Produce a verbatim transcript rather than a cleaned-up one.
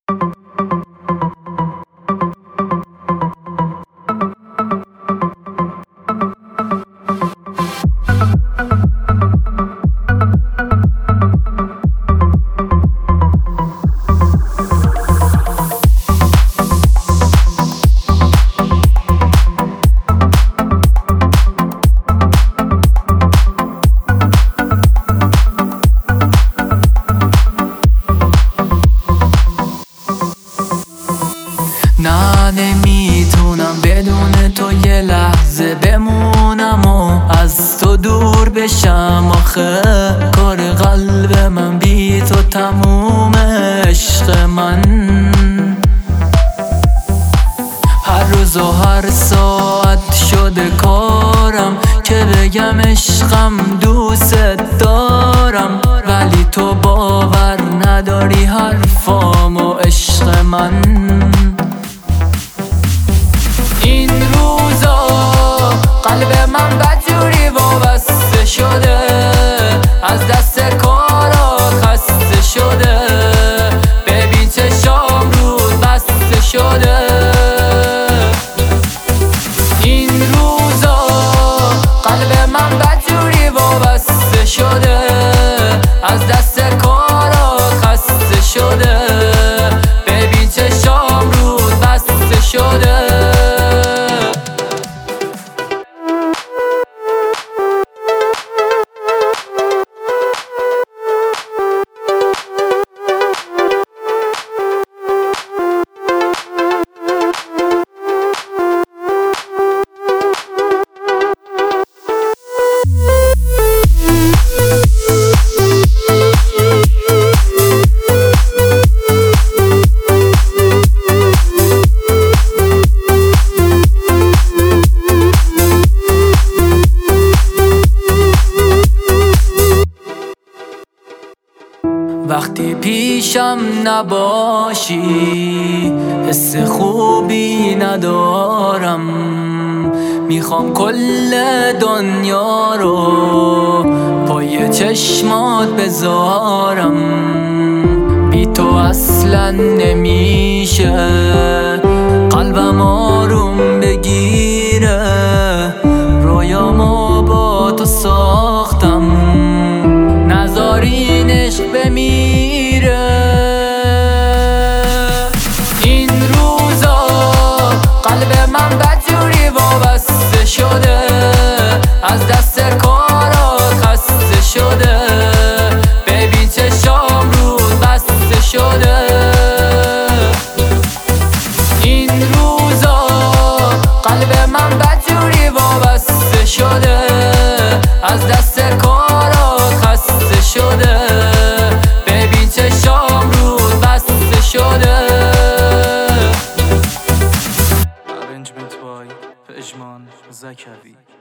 نه نمیتونم بدون تو یه لحظه بمونم و از تو دور بشم. آخه کار قلب من بی تو تموم. عشق من هر روز و هر ساعت شده کارم که بگم عشقم دوست دارم، ولی تو باور نداری حرفامو. عشق من این روزا قلب من بدجوری وابسته شده، از دست کارا خسته شده. ببین چشام رود بسته شده. این روزا قلب من بدجوری وابسته شده، از دست کارا خسته شده. ببین چشام رود بسته شده. وقتی پیشم نباشی حس خوبی ندارم. میخوام کل دنیا رو پای چشمات بذارم. بی تو اصلا نمیشه قلبم آروم بگیره. رویامو با تو ساختم، نذارین عشق بمیره. این روزا قلب من بدجوری وابسته شده، از دست کارا خسته شده. ببین چشام رود بسته شده. این روزا قلب من بدجوری وابسته شده، از دست کارا خسته شده. ببین چشام رود بسته شده. Arrangement by پژمان زکوی.